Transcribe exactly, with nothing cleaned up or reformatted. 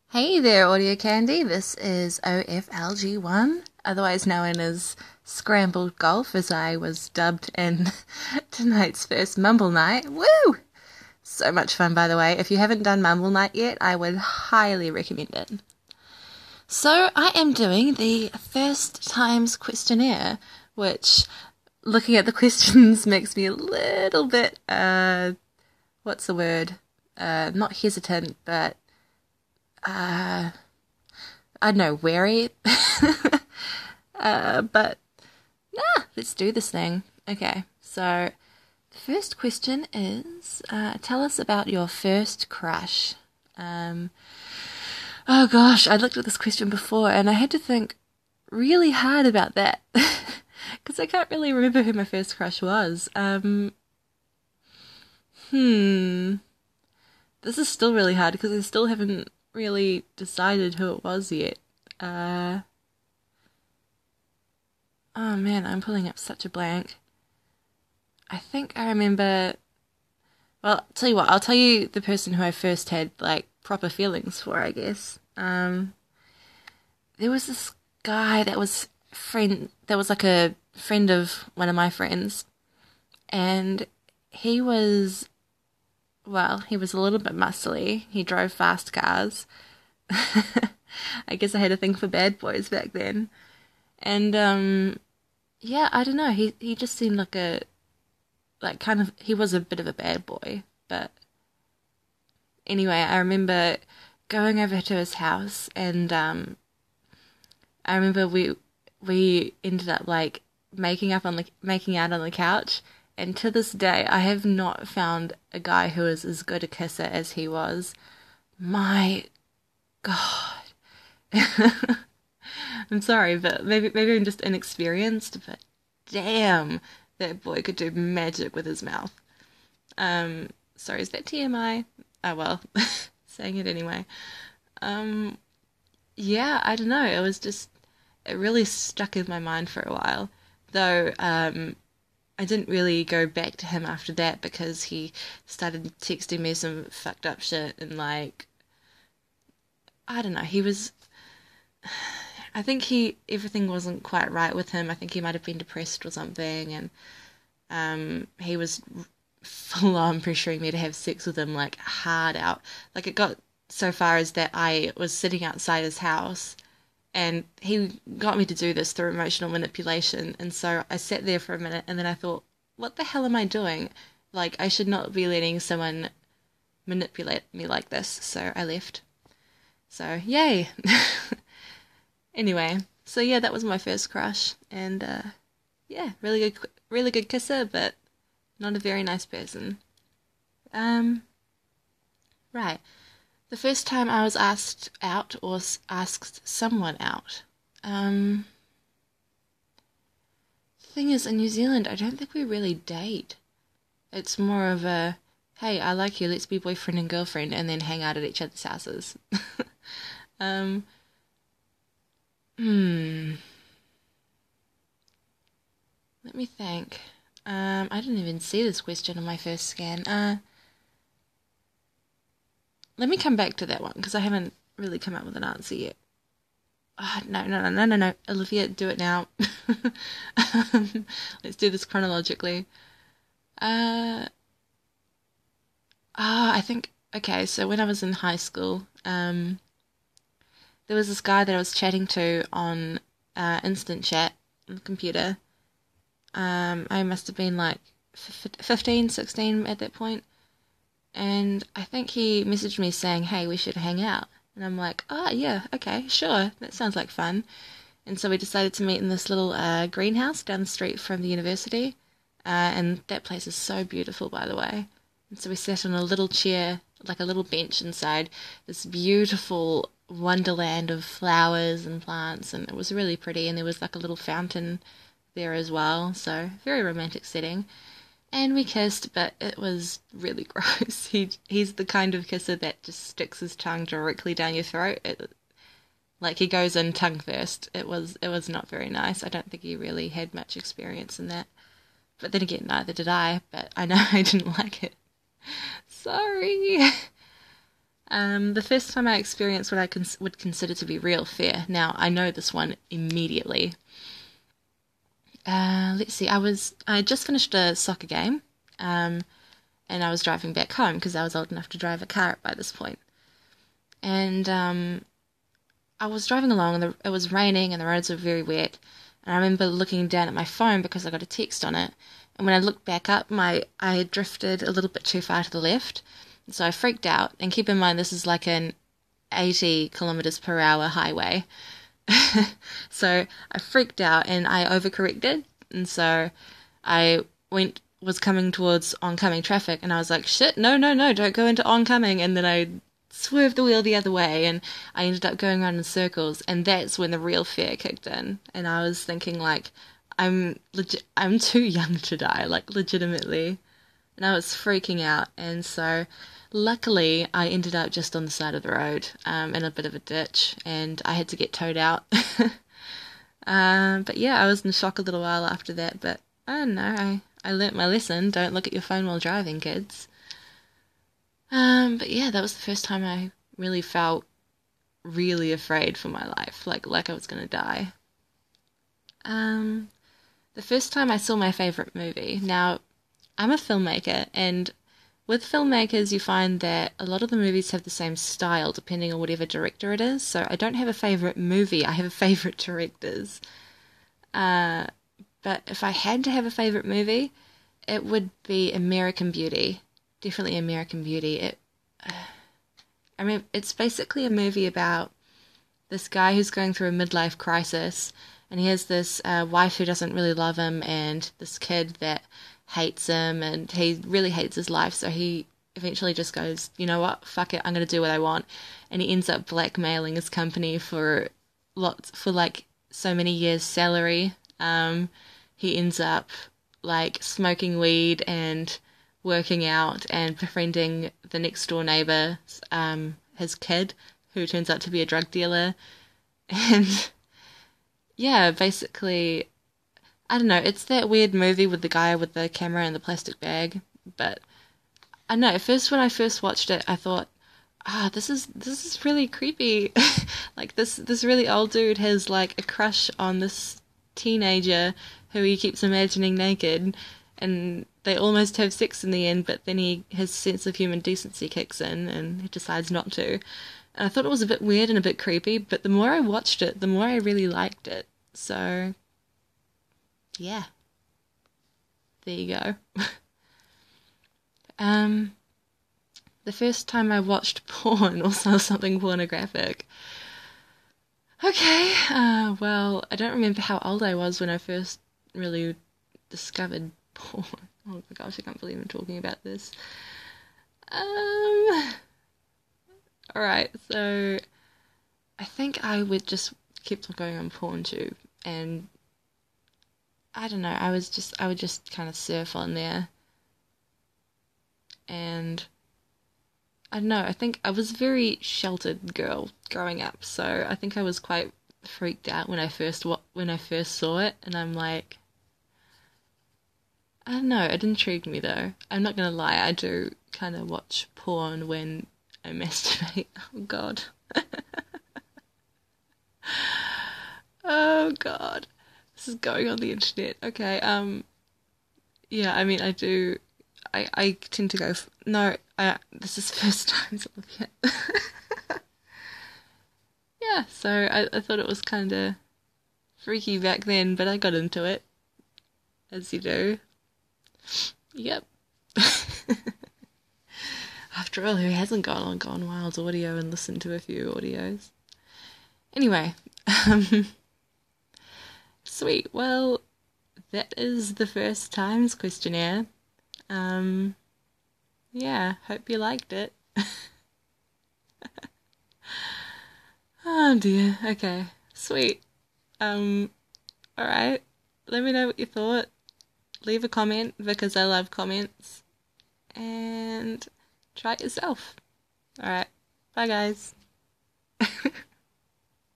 Hey there, Audio Candy. This is O F L G one, otherwise known as Scrambled Golf, as I was dubbed in tonight's first Mumble Night. Woo! So much fun, by the way. If you haven't done Mumble Night yet, I would highly recommend it. So, I am doing the first times questionnaire, which, looking at the questions, makes me a little bit, uh, what's the word? Uh, not hesitant, but uh, I don't know, wary. uh, but, nah, let's do this thing. Okay, so the first question is, uh, tell us about your first crush. Um, oh gosh, I looked at this question before and I had to think really hard about that. Because I can't really remember who my first crush was. Um, hmm. This is still really hard because I still haven't really decided who it was yet. Uh, oh man, I'm pulling up such a blank. I think I remember. Well, I'll tell you what, I'll tell you the person who I first had, like, proper feelings for, I guess. Um, there was this guy that was friend, that was like a friend of one of my friends, and he was, well, he was a little bit muscly. He drove fast cars. I guess I had a thing for bad boys back then. And, um, yeah, I don't know. He, he just seemed like a, like, kind of, he was a bit of a bad boy. But anyway, I remember going over to his house and, um, I remember we, we ended up, like, making up on the, making out on the couch. And to this day, I have not found a guy who is as good a kisser as he was. My God. I'm sorry, but maybe maybe I'm just inexperienced, but damn, that boy could do magic with his mouth. Um, sorry, is that T M I? Oh well, saying it anyway. Um, yeah, I don't know. It was just, it really stuck in my mind for a while. Though, um, I didn't really go back to him after that because he started texting me some fucked up shit and, like, I don't know, he was, I think he, everything wasn't quite right with him. I think he might have been depressed or something, and um, he was full on pressuring me to have sex with him, like, hard out. Like, it got so far as that I was sitting outside his house, and he got me to do this through emotional manipulation. And so I sat there for a minute and then I thought, what the hell am I doing? Like, I should not be letting someone manipulate me like this. So I left. So, yay. Anyway, so yeah, that was my first crush. And, uh, yeah, really good, really good kisser, but not a very nice person. Um, right. The first time I was asked out, or asked someone out. Um, the thing is, in New Zealand, I don't think we really date. It's more of a, hey, I like you, let's be boyfriend and girlfriend, and then hang out at each other's houses. um, hmm. Let me think. Um, I didn't even see this question on my first scan. Uh, Let me come back to that one, because I haven't really come up with an answer yet. Oh, no, no, no, no, no, no. Olivia, do it now. um, let's do this chronologically. Uh, ah, I think, okay, so when I was in high school, um, there was this guy that I was chatting to on uh, Instant Chat on the computer. Um, I must have been like fifteen, sixteen at that point. And I think he messaged me saying, hey, we should hang out. And I'm like, oh, yeah, okay, sure. That sounds like fun. And so we decided to meet in this little uh, greenhouse down the street from the university. Uh, and that place is so beautiful, by the way. And so we sat on a little chair, like a little bench inside this beautiful wonderland of flowers and plants. And it was really pretty. And there was like a little fountain there as well. So very romantic setting. And we kissed, but it was really gross. He he's the kind of kisser that just sticks his tongue directly down your throat. It, like, he goes in tongue first. It was it was not very nice. I don't think he really had much experience in that. But then again, neither did I. But I know I didn't like it. Sorry. Um, the first time I experienced what I cons- would consider to be real fear. Now, I know this one immediately. Uh, let's see, I was I had just finished a soccer game, um, and I was driving back home because I was old enough to drive a car by this point. And um, I was driving along, and the, it was raining, and the roads were very wet. And I remember looking down at my phone because I got a text on it. And when I looked back up, my I had drifted a little bit too far to the left. So I freaked out. And keep in mind, this is like an eighty kilometers per hour highway. So I freaked out and I overcorrected. And so I went, was coming towards oncoming traffic. And I was like, shit, no, no, no, don't go into oncoming. And then I swerved the wheel the other way and I ended up going around in circles, and that's when the real fear kicked in. And I was thinking, like, I'm legit I'm too young to die, like, legitimately. And I was freaking out. And so luckily I ended up just on the side of the road, um, in a bit of a ditch, and I had to get towed out. um, but yeah, I was in shock a little while after that, but I don't know, I, I learnt my lesson. Don't look at your phone while driving, kids. Um, but yeah, that was the first time I really felt really afraid for my life, like like I was gonna die. Um, the first time I saw my favorite movie. Now, I'm a filmmaker, and with filmmakers, you find that a lot of the movies have the same style depending on whatever director it is. So I don't have a favorite movie, I have a favorite directors. Uh, but if I had to have a favorite movie, it would be American Beauty. Definitely American Beauty. It, I mean, it's basically a movie about this guy who's going through a midlife crisis, and he has this uh, wife who doesn't really love him, and this kid that hates him, and he really hates his life, so he eventually just goes, you know what, fuck it, I'm gonna do what I want. And he ends up blackmailing his company for lots, for like so many years' salary. Um, he ends up like smoking weed and working out and befriending the next door neighbor, um, his kid, who turns out to be a drug dealer. And yeah, basically, I don't know, it's that weird movie with the guy with the camera and the plastic bag. But I don't know, at first when I first watched it, I thought, ah, this is this is really creepy. Like this this really old dude has like a crush on this teenager who he keeps imagining naked, and they almost have sex in the end, but then he his sense of human decency kicks in and he decides not to. And I thought it was a bit weird and a bit creepy, but the more I watched it, the more I really liked it. So yeah, there you go. um the first time I watched porn or saw something pornographic. Okay, uh, well, I don't remember how old I was when I first really discovered porn. Oh my gosh, I can't believe I'm talking about this. Um, alright, so I think I would just keep on going on PornTube, and I don't know, I was just, I would just kind of surf on there, and I don't know, I think I was a very sheltered girl growing up, so I think I was quite freaked out when I first wa- when I first saw it, and I'm like, I don't know, it intrigued me though. I'm not gonna lie, I do kind of watch porn when I masturbate. Oh god. Oh god. This is going on the internet. Okay, um, yeah, I mean, I do, I, I tend to go, f- no, I, this is the first time I'm looking at. Yeah, so I, I thought it was kind of freaky back then, but I got into it, as you do. Yep. After all, who hasn't gone on Gone Wild audio and listened to a few audios? Anyway, um, sweet. Well, that is the first times questionnaire. Um, yeah, hope you liked it. Oh dear. Okay, sweet. Um, alright. Let me know what you thought. Leave a comment because I love comments. And try it yourself. Alright. Bye, guys.